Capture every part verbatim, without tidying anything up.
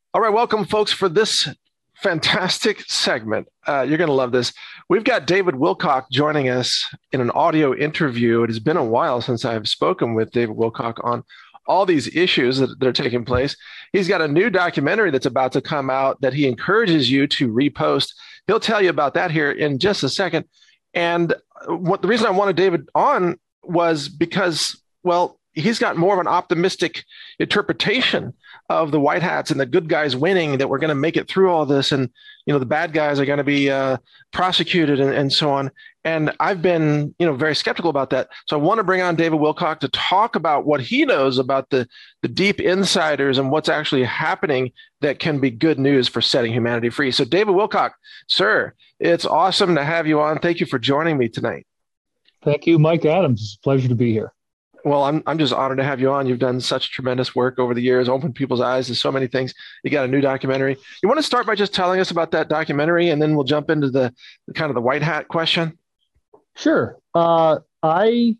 All right, welcome, folks, for this fantastic segment. Uh, you're going to love this. We've got David Wilcock joining us in an audio interview. It has been a while since I've spoken with David Wilcock on all these issues that, that are taking place. He's got a new documentary that's about to come out that he encourages you to repost. He'll tell you about that here in just a second. And what the reason I wanted David on was because, well, he's got more of an optimistic interpretation of the white hats and the good guys winning, that we're going to make it through all this, and you know the bad guys are going to be uh, prosecuted and, and so on. And I've been you know very skeptical about that. So I want to bring on David Wilcock to talk about what he knows about the the deep insiders and what's actually happening that can be good news for setting humanity free. So David Wilcock, sir, it's awesome to have you on. Thank you for joining me tonight. Thank you, Mike Adams. It's a pleasure to be here. Well, I'm I'm just honored to have you on. You've done such tremendous work over the years, opened people's eyes to so many things. You got a new documentary. You want to start by just telling us about that documentary, and then we'll jump into the, the kind of the white hat question? Sure. Uh, I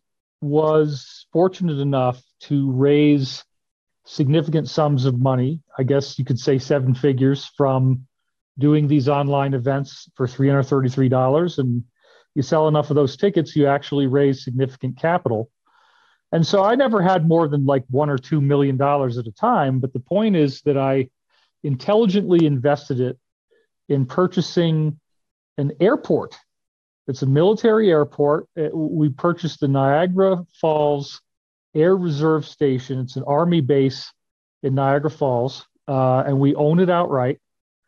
was fortunate enough to raise significant sums of money. I guess you could say seven figures from doing these online events for three hundred thirty-three dollars. And you sell enough of those tickets, you actually raise significant capital. And so I never had more than like one or two million dollars at a time. But the point is that I intelligently invested it in purchasing an airport. It's a military airport. It, we purchased the Niagara Falls Air Reserve Station. It's an Army base in Niagara Falls, uh, and we own it outright.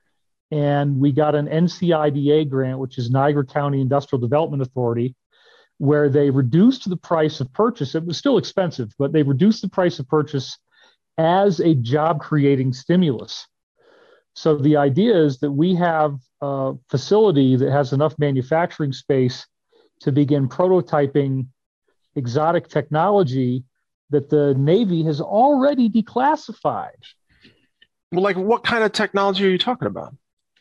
And we got an N C I D A grant, which is Niagara County Industrial Development Authority, where they reduced the price of purchase. It was still expensive, but they reduced the price of purchase as a job-creating stimulus. So the idea is that we have a facility that has enough manufacturing space to begin prototyping exotic technology that the Navy has already declassified. Well, like what kind of technology are you talking about?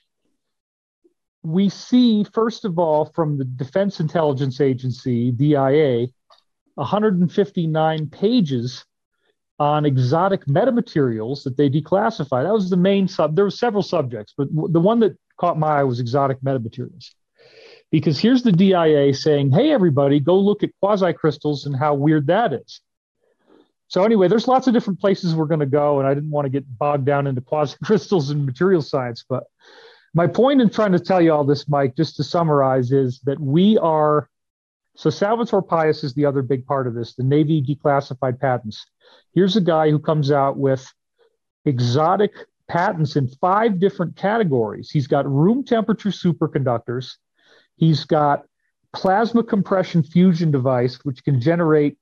We see, first of all, from the Defense Intelligence Agency, D I A, one hundred fifty-nine pages on exotic metamaterials that they declassified. That was the main sub. There were several subjects, but the one that caught my eye was exotic metamaterials. Because here's the D I A saying, hey, everybody, go look at quasi-crystals and how weird that is. So anyway, there's lots of different places we're going to go, and I didn't want to get bogged down into quasi-crystals and material science, but my point in trying to tell you all this, Mike, just to summarize, is that we are, so Salvatore Pais is the other big part of this, the Navy declassified patents. Here's a guy who comes out with exotic patents in five different categories. He's got room temperature superconductors. He's got plasma compression fusion device, which can generate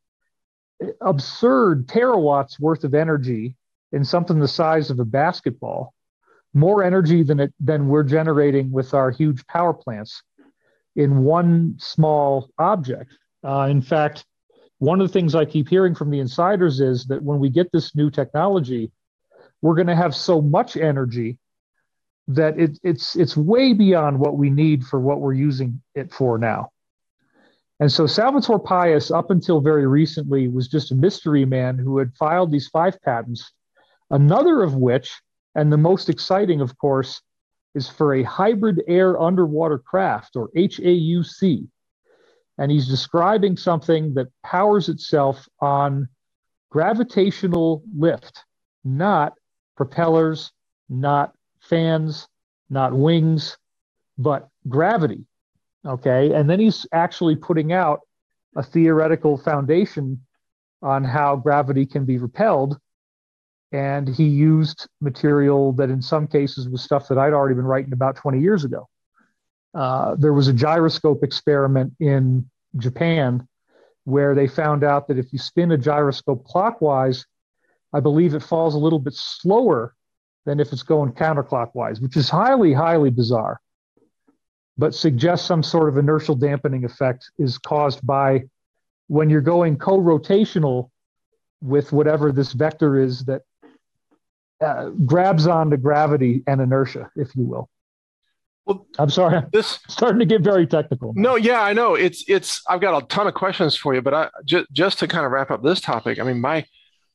absurd terawatts worth of energy in something the size of a basketball. More energy than it than we're generating with our huge power plants in one small object. Uh, in fact, one of the things I keep hearing from the insiders is that when we get this new technology, we're going to have so much energy that it, it's it's way beyond what we need for what we're using it for now. And so Salvatore Pais, up until very recently, was just a mystery man who had filed these five patents, another of which, and the most exciting, of course, is for a hybrid air underwater craft, or H A U C. And he's describing something that powers itself on gravitational lift, not propellers, not fans, not wings, but gravity. Okay. And then he's actually putting out a theoretical foundation on how gravity can be repelled. And he used material that in some cases was stuff that I'd already been writing about twenty years ago. Uh, there was a gyroscope experiment in Japan where they found out that if you spin a gyroscope clockwise, I believe it falls a little bit slower than if it's going counterclockwise, which is highly, highly bizarre, but suggests some sort of inertial dampening effect is caused by when you're going co-rotational with whatever this vector is that uh, grabs onto gravity and inertia, if you will. Well, I'm sorry, I'm this starting to get very technical. No, yeah, I know. It's it's. I've got a ton of questions for you, but I just just to kind of wrap up this topic. I mean, my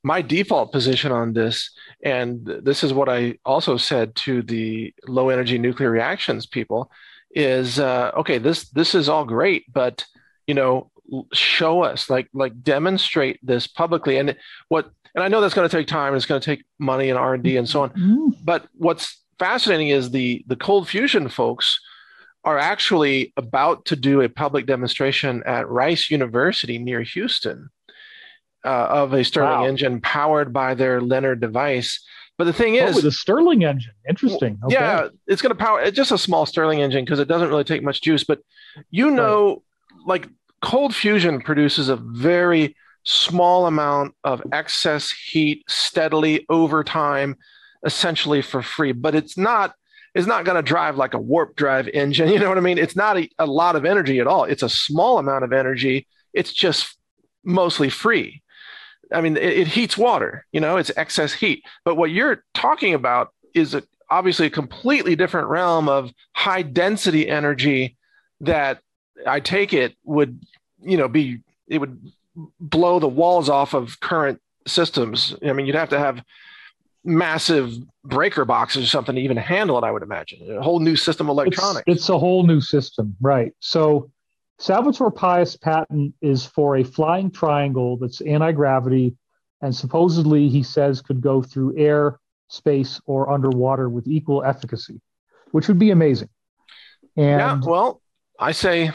my default position on this, and this is what I also said to the low energy nuclear reactions people, is uh, okay, this this is all great, but you know, show us, like like demonstrate this publicly. And what and I know that's going to take time, and it's going to take money and R and D and so on. Mm-hmm. But what's fascinating is the the cold fusion folks are actually about to do a public demonstration at Rice University near Houston uh, of a Stirling Wow. engine powered by their Leonard device. But the thing Oh, is, with a Stirling engine. Interesting. Okay. yeah, it's going to power it's just a small Stirling engine because it doesn't really take much juice. But you know, like cold fusion produces a very small amount of excess heat steadily over time, essentially for free. But it's not is not going to drive like a warp drive engine. You know what I mean? It's not a, a lot of energy at all. It's a small amount of energy. It's just mostly free. I mean, it, it heats water, you know, it's excess heat. But what you're talking about is a, obviously a completely different realm of high density energy that I take it would, you know, be, it would blow the walls off of current systems. I mean, you'd have to have massive breaker boxes or something to even handle it, I would imagine. A whole new system of electronics. It's, it's a whole new system, right? So Salvatore Pais' patent is for a flying triangle that's anti-gravity, and supposedly he says could go through air, space, or underwater with equal efficacy, which would be amazing. And yeah, well, I say,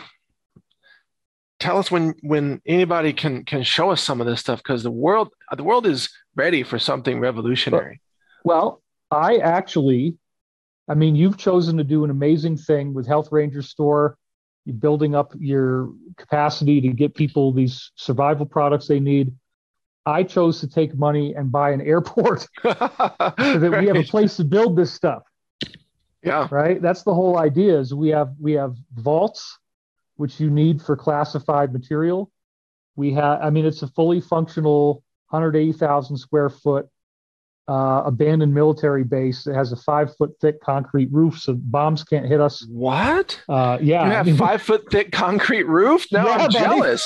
tell us when when anybody can can show us some of this stuff, because the world the world is ready for something revolutionary. Well, I actually, I mean, you've chosen to do an amazing thing with Health Ranger Store. You're building up your capacity to get people these survival products they need. I chose to take money and buy an airport so that right. we have a place to build this stuff. Yeah. Right. That's the whole idea. Is we have we have vaults, which you need for classified material. We have, I mean, it's a fully functional one hundred eighty thousand square foot uh, abandoned military base that has a five foot thick concrete roof, so bombs can't hit us. What? Uh, yeah. You have I mean, five foot thick concrete roof? Now yeah, I'm jealous.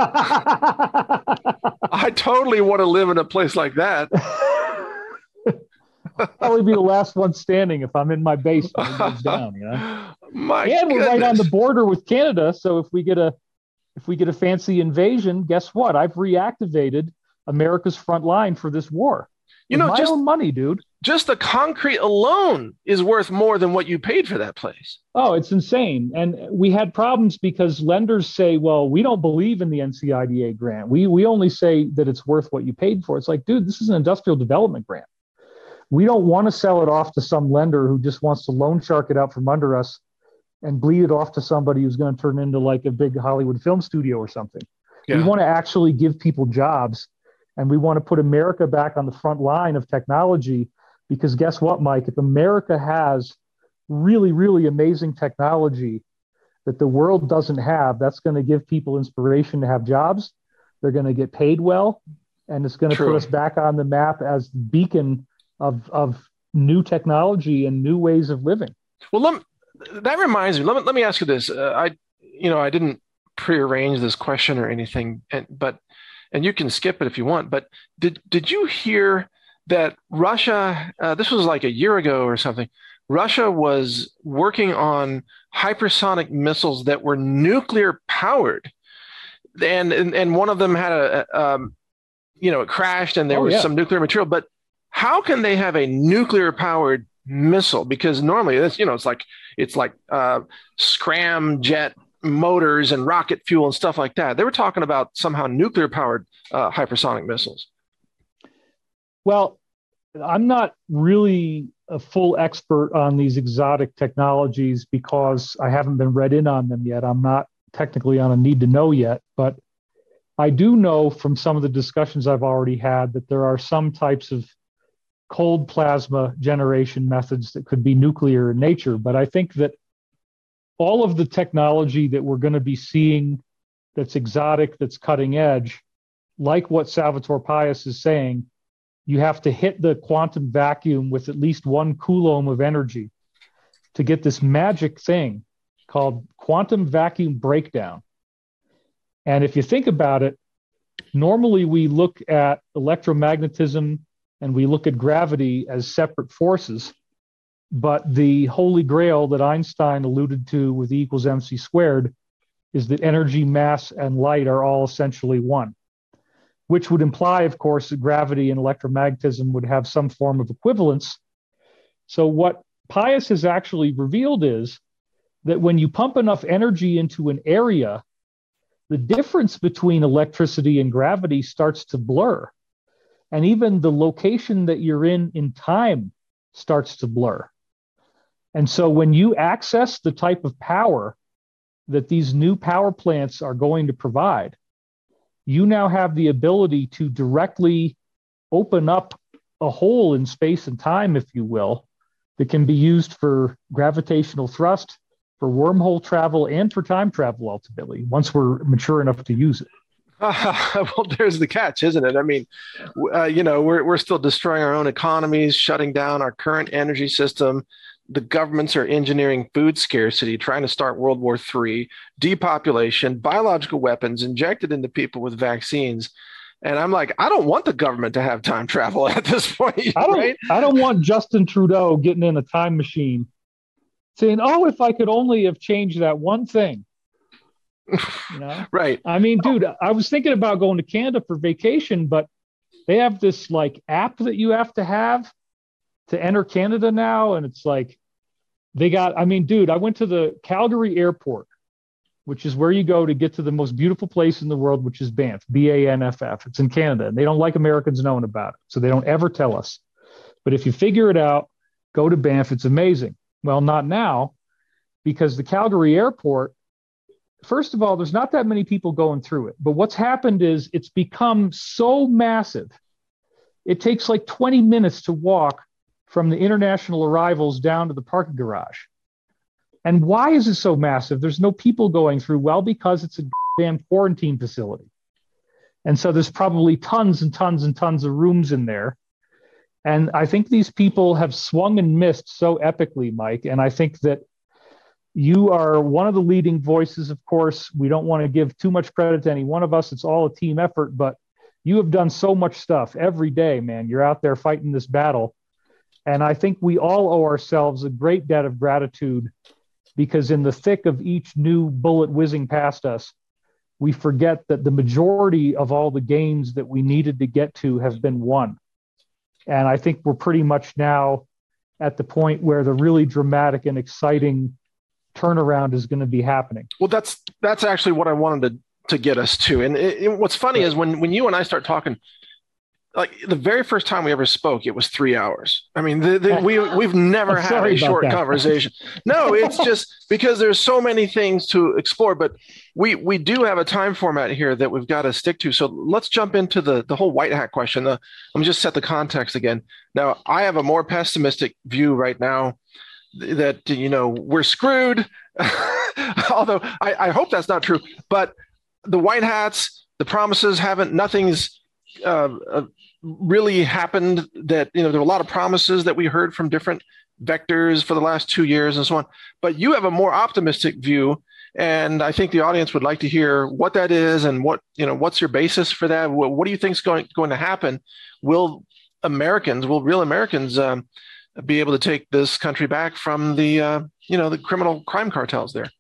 I totally want to live in a place like that. Probably be the last one standing if I'm in my base when it goes down, you know. My and we're goodness. right on the border with Canada, so if we get a if we get a fancy invasion, guess what? I've reactivated America's front line for this war. You know, my just own money, dude. Just the concrete alone is worth more than what you paid for that place. Oh, it's insane. And we had problems because lenders say, well, we don't believe in the N C I D A grant. We we only say that it's worth what you paid for. It's like, dude, this is an industrial development grant. We don't want to sell it off to some lender who just wants to loan shark it out from under us and bleed it off to somebody who's going to turn into like a big Hollywood film studio or something. Yeah. We want to actually give people jobs, and we want to put America back on the front line of technology, because guess what, Mike? If America has really, really amazing technology that the world doesn't have, that's going to give people inspiration to have jobs. They're going to get paid well, and it's going to put us back on the map as the beacon of, of new technology and new ways of living. Well, let, that reminds me, let me, let me ask you this. Uh, I, you know, I didn't prearrange this question or anything, and, but, and you can skip it if you want, but did, did you hear that Russia, uh, this was like a year ago or something, Russia was working on hypersonic missiles that were nuclear powered, and, and, and one of them had a, a um, you know, it crashed and there oh, was yeah. some nuclear material, but how can they have a nuclear powered missile? Because normally it's, you know, it's like, it's like uh, scramjet motors and rocket fuel and stuff like that. They were talking about somehow nuclear powered uh, hypersonic missiles. Well, I'm not really a full expert on these exotic technologies because I haven't been read in on them yet. I'm not technically on a need to know yet, but I do know from some of the discussions I've already had that there are some types of cold plasma generation methods that could be nuclear in nature. But I think that all of the technology that we're going to be seeing that's exotic, that's cutting edge, like what Salvatore Pais is saying, you have to hit the quantum vacuum with at least one coulomb of energy to get this magic thing called quantum vacuum breakdown. And if you think about it, Normally, we look at electromagnetism and we look at gravity as separate forces, but the holy grail that Einstein alluded to with E equals mc squared is that energy, mass, and light are all essentially one, which would imply, of course, that gravity and electromagnetism would have some form of equivalence. So what Pius has actually revealed is that when you pump enough energy into an area, the difference between electricity and gravity starts to blur. And even the location that you're in in time starts to blur. And so when you access the type of power that these new power plants are going to provide, you now have the ability to directly open up a hole in space and time, if you will, that can be used for gravitational thrust, for wormhole travel, and for time travel, ultimately, once we're mature enough to use it. Uh, well, there's the catch, isn't it? I mean, uh, you know, we're we're still destroying our own economies, shutting down our current energy system. The governments are engineering food scarcity, trying to start World War Three, depopulation, biological weapons injected into people with vaccines. And I'm like, I don't want the government to have time travel at this point. I don't, right? I don't want Justin Trudeau getting in a time machine saying, oh, if I could only have changed that one thing. You know? Right. I mean, dude, I was thinking about going to Canada for vacation, but they have this like app that you have to have to enter Canada now. And it's like, they got, I mean, dude, I went to the Calgary airport, which is where you go to get to the most beautiful place in the world, which is Banff, B A N F F. It's in Canada. And they don't like Americans knowing about it. So they don't ever tell us. But if you figure it out, go to Banff. It's amazing. Well, not now, because the Calgary airport, first of all, there's not that many people going through it. But what's happened is it's become so massive. It takes like twenty minutes to walk from the international arrivals down to the parking garage. And why is it so massive? There's no people going through. Well, because it's a damn quarantine facility. And so there's probably tons and tons and tons of rooms in there. And I think these people have swung and missed so epically, Mike. And I think that you are one of the leading voices, of course. We don't want to give too much credit to any one of us. It's all a team effort, but you have done so much stuff every day, man. You're out there fighting this battle. And I think we all owe ourselves a great debt of gratitude, because in the thick of each new bullet whizzing past us, we forget that the majority of all the gains that we needed to get to have been won. And I think we're pretty much now at the point where the really dramatic and exciting turnaround is going to be happening. Well, that's that's actually what I wanted to, to get us to. And it, it, what's funny right. is when, when you and I start talking, like the very first time we ever spoke, it was three hours. I mean, the, the, we, we've never had a short that. conversation. No, it's just because there's so many things to explore, but we, we do have a time format here that we've got to stick to. So let's jump into the, the whole white hat question. The, let me just set the context again. Now, I have a more pessimistic view right now that, you know, we're screwed, although I, I hope that's not true, but the white hats, the promises haven't, nothing's uh, uh, really happened. That, you know, there were a lot of promises that we heard from different vectors for the last two years and so on, but you have a more optimistic view. And I think the audience would like to hear what that is and what, you know, what's your basis for that? What, what do you think is going, going to happen? Will Americans, will real Americans um, be able to take this country back from the, uh, you know, the criminal crime cartels there?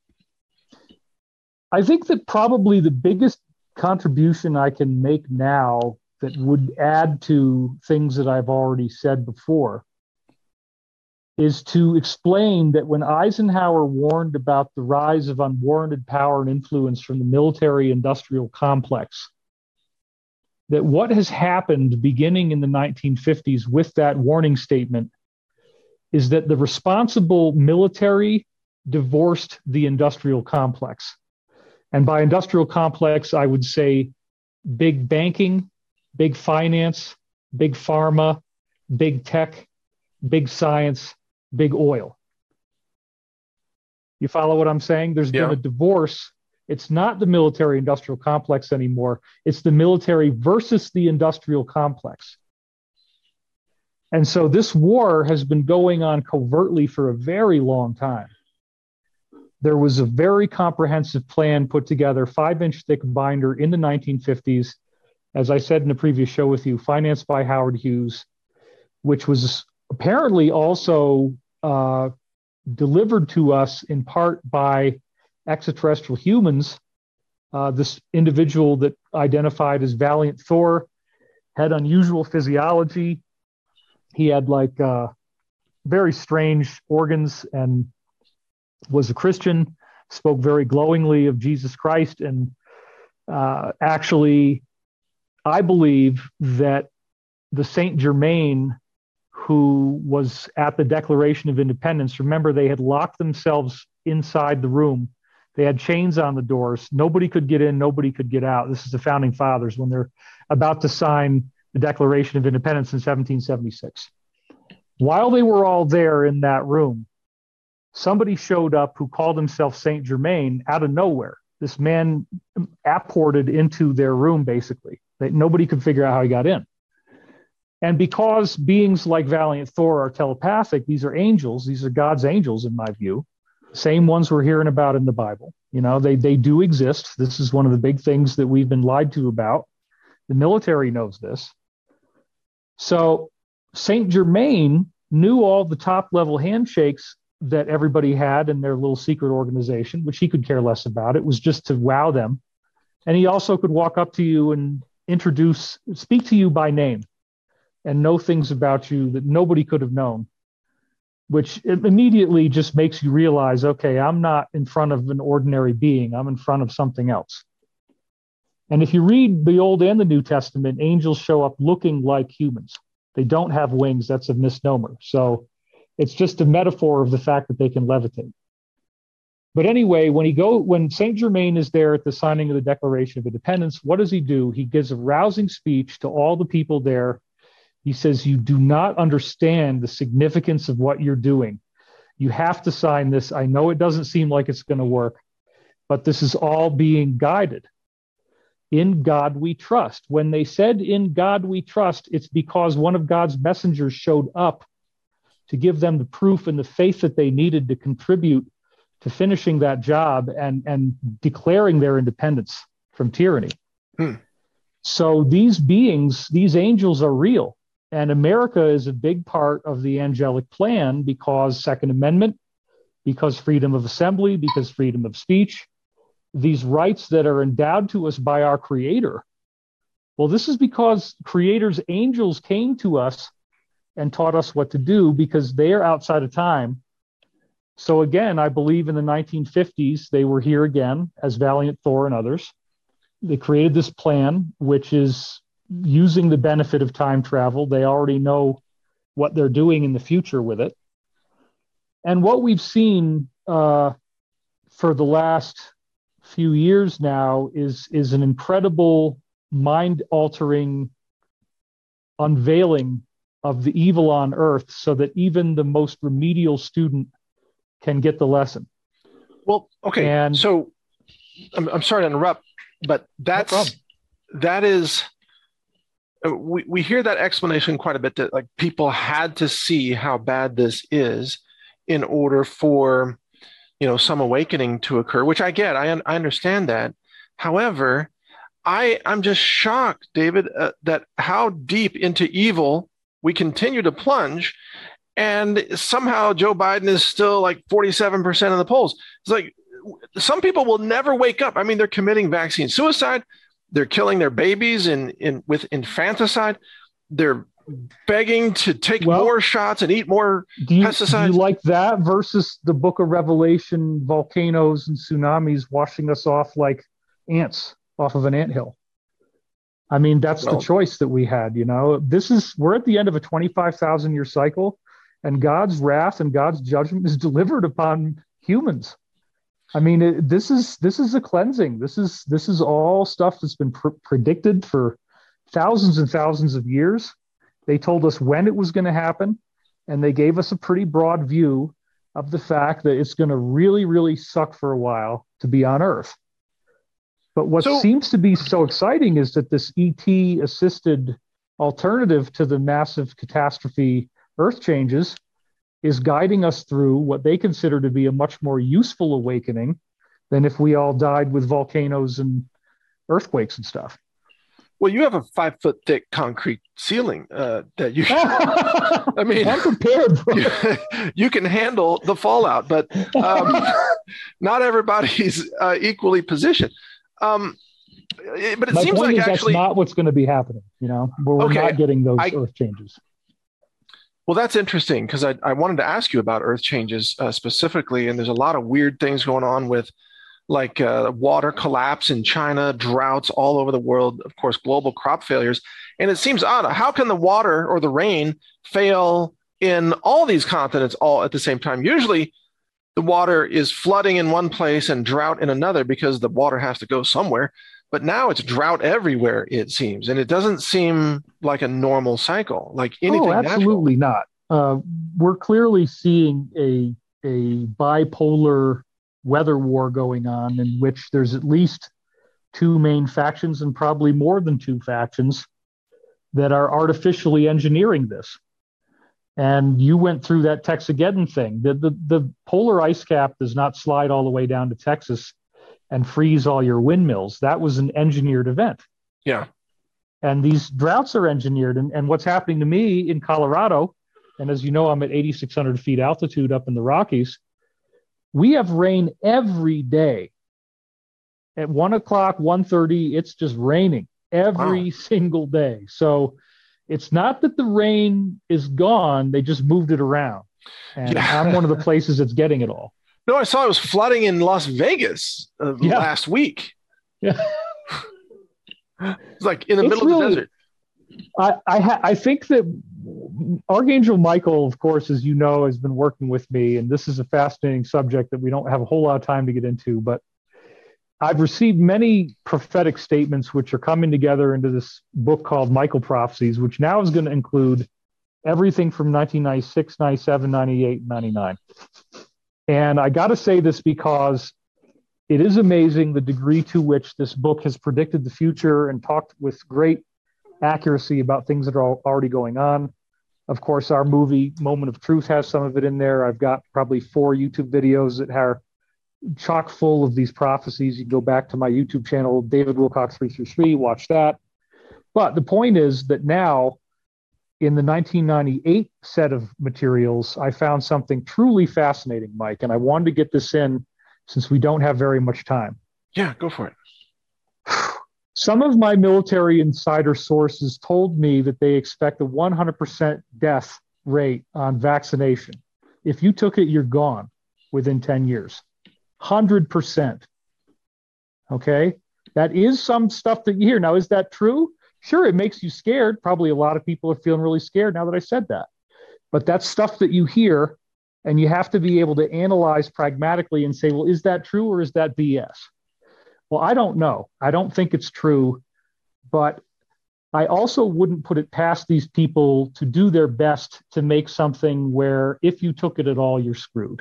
I think that probably the biggest contribution I can make now that would add to things that I've already said before is to explain that when Eisenhower warned about the rise of unwarranted power and influence from the military-industrial complex, that what has happened beginning in the nineteen fifties with that warning statement is that the responsible military divorced the industrial complex. And by industrial complex, I would say big banking, big finance, big pharma, big tech, big science, big oil. You follow what I'm saying? There's yeah. been a divorce. It's not the military industrial complex anymore. It's the military versus the industrial complex. And so this war has been going on covertly for a very long time. There was a very comprehensive plan put together, five-inch thick binder in the nineteen fifties as I said in the previous show with you, financed by Howard Hughes, which was apparently also uh, delivered to us in part by extraterrestrial humans. Uh, this individual that identified as Valiant Thor had unusual physiology. He had like uh, very strange organs and was a Christian, spoke very glowingly of Jesus Christ. And uh, actually, I believe that the Saint Germain who was at the Declaration of Independence, remember, they had locked themselves inside the room. They had chains on the doors. Nobody could get in. Nobody could get out. This is the founding fathers when they're about to sign the Declaration of Independence in seventeen seventy-six. While they were all there in that room, somebody showed up who called himself Saint Germain out of nowhere. This man apported into their room, basically. That nobody could figure out how he got in. And because beings like Valiant Thor are telepathic, these are angels. These are God's angels, in my view. Same ones we're hearing about in the Bible. You know, they, they do exist. This is one of the big things that we've been lied to about. The military knows this. So Saint Germain knew all the top level handshakes that everybody had in their little secret organization, which he could care less about. It was just to wow them. And he also could walk up to you and introduce, speak to you by name and know things about you that nobody could have known, which immediately just makes you realize, okay, I'm not in front of an ordinary being. I'm in front of something else. And if you read the Old and the New Testament, angels show up looking like humans. They don't have wings. That's a misnomer. So it's just a metaphor of the fact that they can levitate. But anyway, when he go, when Saint Germain is there at the signing of the Declaration of Independence, what does he do? He gives a rousing speech to all the people there. He says, you do not understand the significance of what you're doing. You have to sign this. I know it doesn't seem like it's going to work, but this is all being guided. In God we trust. When they said in God we trust, it's because one of God's messengers showed up to give them the proof and the faith that they needed to contribute to finishing that job and, and declaring their independence from tyranny. Hmm. So these beings, these angels are real. And America is a big part of the angelic plan because Second Amendment, because freedom of assembly, because freedom of speech, these rights that are endowed to us by our Creator. Well, this is because Creator's angels came to us and taught us what to do because they are outside of time. So again, I believe in the nineteen fifties, they were here again as Valiant Thor and others. They created this plan, which is using the benefit of time travel. They already know what they're doing in the future with it. And what we've seen uh, for the last few years now is, is an incredible mind-altering unveiling of the evil on earth so that even the most remedial student can get the lesson. Well, okay. And so I'm, I'm sorry to interrupt, but that's, no that is, we, we hear that explanation quite a bit that like people had to see how bad this is in order for, you know, some awakening to occur, which I get, I, I understand that. However, I, I'm just shocked, David, uh, that how deep into evil we continue to plunge. And somehow Joe Biden is still like forty-seven percent of the polls. It's like some people will never wake up. I mean, they're committing vaccine suicide. They're killing their babies in, in with infanticide. They're begging to take well, more shots and eat more do you, pesticides. Do you like that versus the Book of Revelation, volcanoes and tsunamis washing us off like ants off of an anthill? I mean, that's well, the choice that we had, you know. This is, we're at the end of a twenty-five thousand year cycle, and God's wrath and God's judgment is delivered upon humans. I mean, it, this is this is a cleansing. This is this is all stuff that's been pr- predicted for thousands and thousands of years. They told us when it was going to happen, and they gave us a pretty broad view of the fact that it's going to really, really suck for a while to be on Earth. But what so, seems to be so exciting is that this E T-assisted alternative to the massive catastrophe Earth changes is guiding us through what they consider to be a much more useful awakening than if we all died with volcanoes and earthquakes and stuff. Well, you have a five foot thick concrete ceiling uh, that you. I mean, I'm prepared. Bro. You, you can handle the fallout, but um, not everybody's uh, equally positioned. Um, but it My seems point like is actually that's not what's going to be happening. You know, we're okay, not getting those I, earth changes. Well, that's interesting because I, I wanted to ask you about earth changes uh, specifically, and there's a lot of weird things going on with like uh, water collapse in China, droughts all over the world, of course, global crop failures. And it seems odd. How can the water or the rain fail in all these continents all at the same time? Usually the water is flooding in one place and drought in another because the water has to go somewhere. But now it's drought everywhere, it seems. And it doesn't seem like a normal cycle, like anything Oh, absolutely natural. not. Uh, we're clearly seeing a, a bipolar weather war going on in which there's at least two main factions and probably more than two factions that are artificially engineering this. And you went through that Texageddon thing. The, the, the polar ice cap does not slide all the way down to Texas and freeze all your windmills. That was an engineered event. Yeah. And these droughts are engineered. And, and what's happening to me in Colorado, and as you know, I'm at eighty-six hundred feet altitude up in the Rockies, we have rain every day. At one o'clock, one thirty, it's just raining every wow. single day. So it's not that the rain is gone, they just moved it around. And yeah. I'm one of the places that's getting it all. No, I saw it was flooding in Las Vegas uh, yeah. last week. Yeah. It's like in the it's middle really, of the desert. I I, ha- I think that Archangel Michael, of course, as you know, has been working with me, and this is a fascinating subject that we don't have a whole lot of time to get into, but I've received many prophetic statements which are coming together into this book called Michael Prophecies, which now is going to include everything from nineteen ninety-six, ninety-seven, ninety-eight, ninety-nine. And I got to say this because it is amazing the degree to which this book has predicted the future and talked with great accuracy about things that are already going on. Of course, our movie Moment of Truth has some of it in there. I've got probably four YouTube videos that are chock full of these prophecies. You can go back to my YouTube channel, David Wilcock three three three, watch that. But the point is that now, in the nineteen ninety-eight set of materials, I found something truly fascinating, Mike, and I wanted to get this in since we don't have very much time. Yeah, go for it. Some of my military insider sources told me that they expect a one hundred percent death rate on vaccination. If you took it, you're gone within ten years. one hundred percent. Okay? That is some stuff that you hear. Now, is that true? Sure, it makes you scared. Probably a lot of people are feeling really scared now that I said that. But that's stuff that you hear, and you have to be able to analyze pragmatically and say, well, is that true or is that B S? Well, I don't know. I don't think it's true. But I also wouldn't put it past these people to do their best to make something where if you took it at all, you're screwed.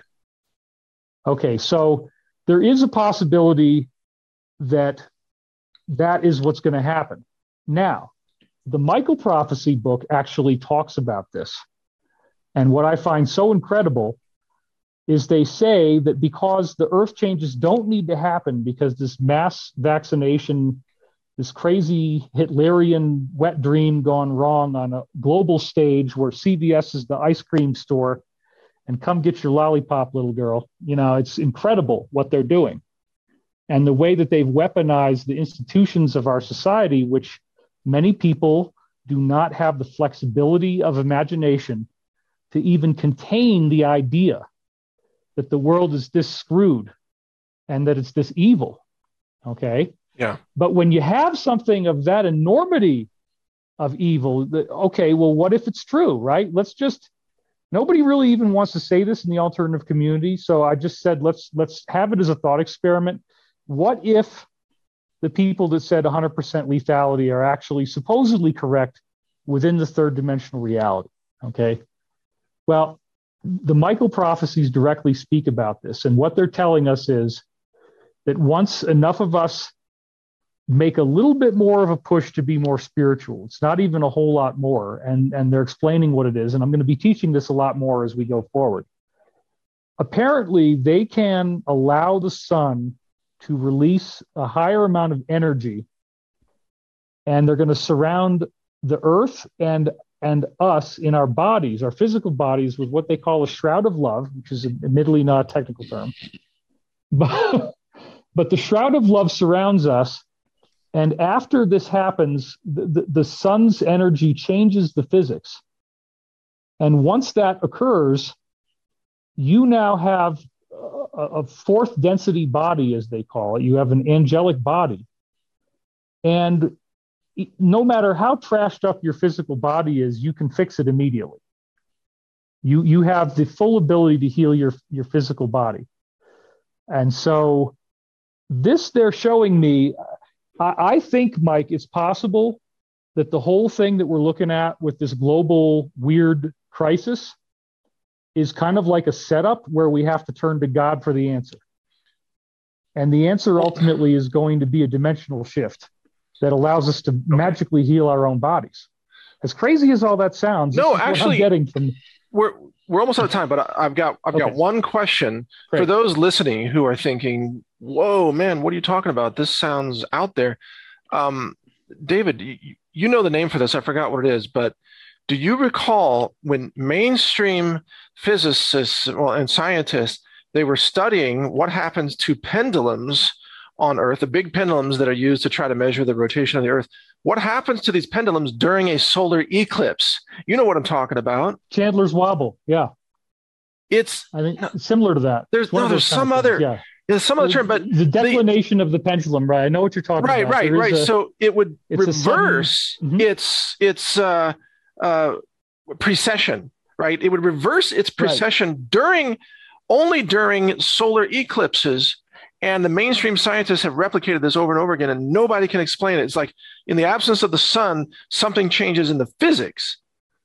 Okay, so there is a possibility that that is what's going to happen. Now, the Michael Prophecy book actually talks about this. And what I find so incredible is they say that because the earth changes don't need to happen because this mass vaccination, this crazy Hitlerian wet dream gone wrong on a global stage where C V S is the ice cream store and come get your lollipop, little girl. You know, it's incredible what they're doing. And the way that they've weaponized the institutions of our society, which many people do not have the flexibility of imagination to even contain the idea that the world is this screwed and that it's this evil. Okay. Yeah. But when you have something of that enormity of evil, that, okay, well, what if it's true, right? Let's just, nobody really even wants to say this in the alternative community. So I just said, let's, let's have it as a thought experiment. What if the people that said one hundred percent lethality are actually supposedly correct within the third dimensional reality? Okay. Well, the Michael prophecies directly speak about this. And what they're telling us is that once enough of us make a little bit more of a push to be more spiritual, it's not even a whole lot more. And, and they're explaining what it is. And I'm going to be teaching this a lot more as we go forward. Apparently, they can allow the sun to release a higher amount of energy and they're going to surround the Earth and and us in our bodies, our physical bodies, with what they call a shroud of love, which is admittedly not a technical term. But, but the shroud of love surrounds us. And after this happens, the, the, the sun's energy changes the physics. And once that occurs, you now have a, a fourth density body, as they call it. You have an angelic body. And no matter how trashed up your physical body is, you can fix it immediately. You you have the full ability to heal your, your physical body. And so this they're showing me, I, I think, Mike, it's possible that the whole thing that we're looking at with this global weird crisis is kind of like a setup where we have to turn to God for the answer. And the answer ultimately is going to be a dimensional shift that allows us to okay. magically heal our own bodies. As crazy as all that sounds, no, actually, getting from we're we're almost out of time. But I've got I've okay. got one question Great. for those listening who are thinking, "Whoa, man, what are you talking about? This sounds out there." Um, David, you, you know the name for this. I forgot what it is, but do you recall when mainstream physicists well, and scientists they were studying what happens to pendulums on Earth, the big pendulums that are used to try to measure the rotation of the Earth? What happens to these pendulums during a solar eclipse? You know what I'm talking about. Chandler's wobble. Yeah. It's I think no, similar to that. There's no, there's some other, yeah. there's some other term, but the declination the, of the pendulum, right? I know what you're talking right, about. Right, right, right. A, so it would reverse sudden, mm-hmm. its, its uh, uh, precession, right? It would reverse its precession right. during, only during solar eclipses. And the mainstream scientists have replicated this over and over again, and nobody can explain it. It's like in the absence of the sun, something changes in the physics.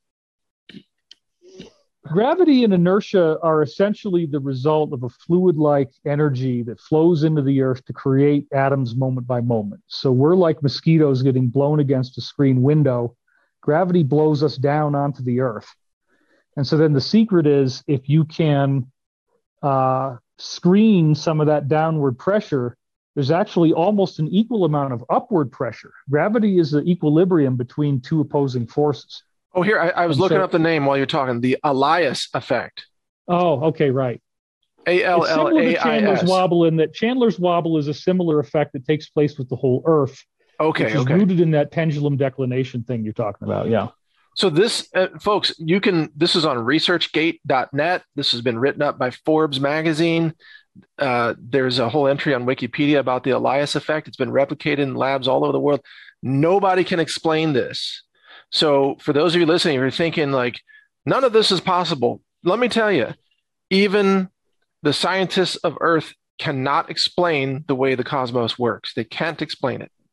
Gravity and inertia are essentially the result of a fluid-like energy that flows into the Earth to create atoms moment by moment. So we're like mosquitoes getting blown against a screen window. Gravity blows us down onto the Earth. And so then the secret is if you can uh, screen some of that downward pressure, there's actually almost an equal amount of upward pressure. Gravity is the equilibrium between two opposing forces. Oh, here, I, I was and looking so, up the name while you're talking, the Elias effect. Oh, okay, right. A L L A I S. It's similar to Chandler's wobble in that Chandler's wobble is a similar effect that takes place with the whole Earth. Okay, which is okay. rooted in that pendulum declination thing you're talking about, yeah. So this, uh, folks, you can, this is on research gate dot net. This has been written up by Forbes magazine. Uh, there's a whole entry on Wikipedia about the Elias effect. It's been replicated in labs all over the world. Nobody can explain this. So for those of you listening who are thinking like, none of this is possible, let me tell you, even the scientists of Earth cannot explain the way the cosmos works. They can't explain it.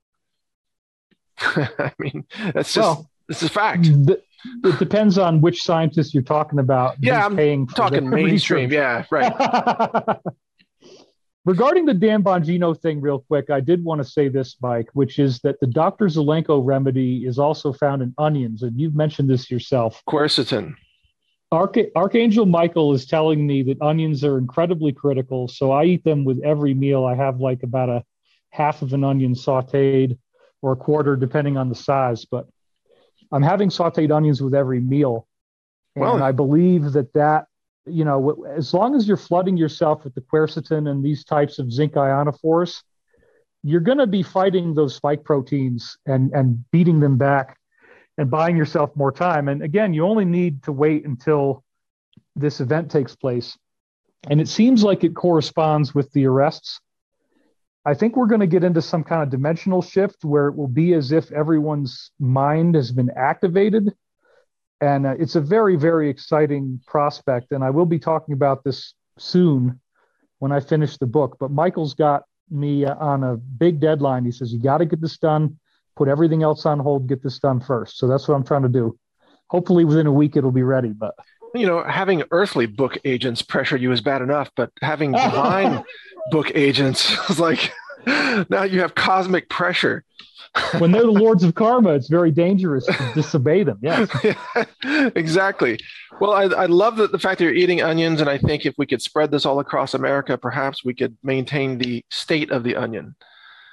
I mean, that's just, well, it's a fact. The, it depends on which scientist you're talking about. Yeah, I'm paying talking mainstream. Research. Yeah, right. Regarding the Dan Bongino thing, real quick, I did want to say this, Mike, which is that the Doctor Zelenko remedy is also found in onions, and you've mentioned this yourself. Quercetin. Arch- Archangel Michael is telling me that onions are incredibly critical, so I eat them with every meal. I have like about a half of an onion sautéed or a quarter, depending on the size, but I'm having sautéed onions with every meal. And well, I believe that that, you know, as long as you're flooding yourself with the quercetin and these types of zinc ionophores, you're going to be fighting those spike proteins and, and beating them back and buying yourself more time. And again, you only need to wait until this event takes place. And it seems like it corresponds with the arrests. I think we're going to get into some kind of dimensional shift where it will be as if everyone's mind has been activated. And uh, it's a very, very exciting prospect. And I will be talking about this soon when I finish the book. But Michael's got me uh, on a big deadline. He says, you got to get this done, put everything else on hold, get this done first. So that's what I'm trying to do. Hopefully within a week, it'll be ready. But you know, having earthly book agents pressure you is bad enough, but having divine book agents is like, now you have cosmic pressure. When they're the lords of karma, it's very dangerous to disobey them. Yes. Yeah, exactly. Well, I, I love the, the fact that you're eating onions, and I think if we could spread this all across America, perhaps we could maintain the state of the onion.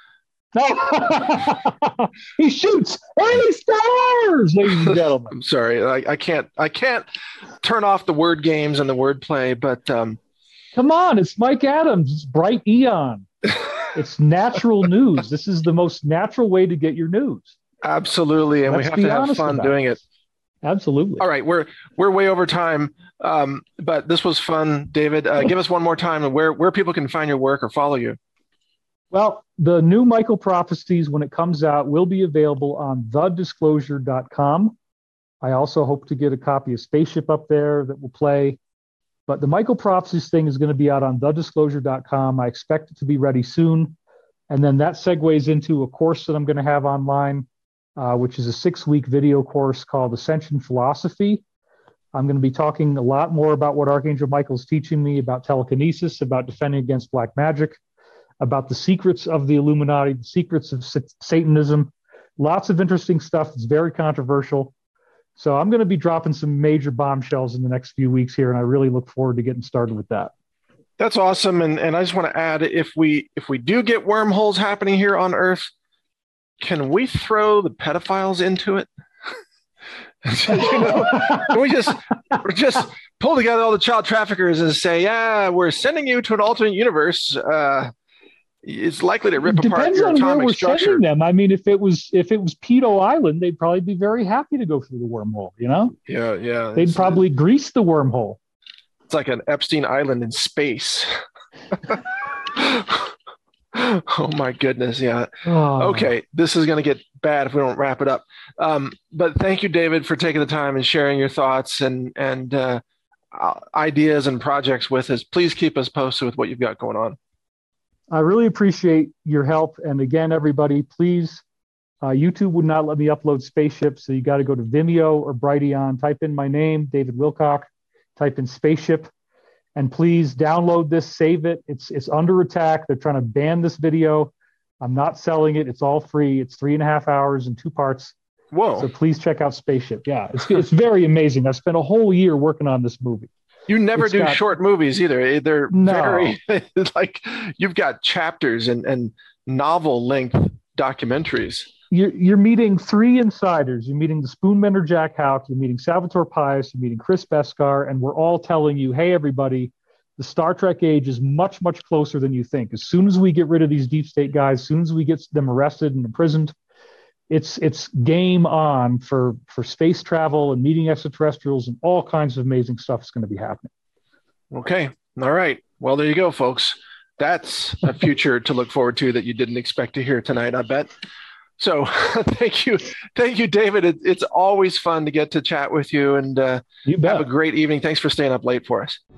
He shoots any stars, ladies and gentlemen. I'm sorry, I, I can't I can't turn off the word games and the word play, but um, come on, it's Mike Adams. It's Bright Eon. It's natural news. This is the most natural way to get your news. Absolutely, and Let's we have to have fun doing it. Absolutely. All right, we're we're way over time, um, but this was fun, David. Uh, give us one more time and where where people can find your work or follow you. Well, the new Michael Prophecies, when it comes out, will be available on the disclosure dot com. I also hope to get a copy of Spaceship up there that will play. But the Michael Prophecies thing is going to be out on the disclosure dot com. I expect it to be ready soon. And then that segues into a course that I'm going to have online, uh, which is a six-week video course called Ascension Philosophy. I'm going to be talking a lot more about what Archangel Michael's teaching me about telekinesis, about defending against black magic, about the secrets of the Illuminati, the secrets of Satanism. Lots of interesting stuff. It's very controversial. So I'm going to be dropping some major bombshells in the next few weeks here, and I really look forward to getting started with that. That's awesome. And and I just want to add, if we if we do get wormholes happening here on Earth, can we throw the pedophiles into it? You know, can we just we just pull together all the child traffickers and say, yeah, we're sending you to an alternate universe. Uh, it's likely to rip apart your atomic where we're structure. Sending them. I mean, if it was if it was Pedo Island, they'd probably be very happy to go through the wormhole. You know? Yeah, yeah. They'd probably grease the wormhole. It's like an Epstein Island in space. Oh my goodness, yeah. Oh. Okay, this is going to get bad if we don't wrap it up. Um, but thank you, David, for taking the time and sharing your thoughts and and uh, ideas and projects with us. Please keep us posted with what you've got going on. I really appreciate your help. And again, everybody, please, uh, YouTube would not let me upload Spaceship, so you got to go to Vimeo or Brighteon, type in my name, David Wilcock, type in Spaceship, and please download this, save it. It's it's under attack. They're trying to ban this video. I'm not selling it. It's all free. It's three and a half hours in two parts. Whoa. So please check out Spaceship. Yeah, it's it's very amazing. I spent a whole year working on this movie. You never it's do got, short movies either. They're no. very, like, you've got chapters and, and novel length documentaries. You're, you're meeting three insiders. You're meeting the Spoonbender Jack Houck. You're meeting Salvatore Pius. You're meeting Chris Beskar. And we're all telling you, hey, everybody, the Star Trek age is much, much closer than you think. As soon as we get rid of these deep state guys, as soon as we get them arrested and imprisoned, it's it's game on for, for space travel and meeting extraterrestrials, and all kinds of amazing stuff is going to be happening. Okay. All right. Well, there you go, folks. That's a future to look forward to that you didn't expect to hear tonight, I bet. So thank you. Thank you, David. It, it's always fun to get to chat with you, and uh, you bet. Have a great evening. Thanks for staying up late for us.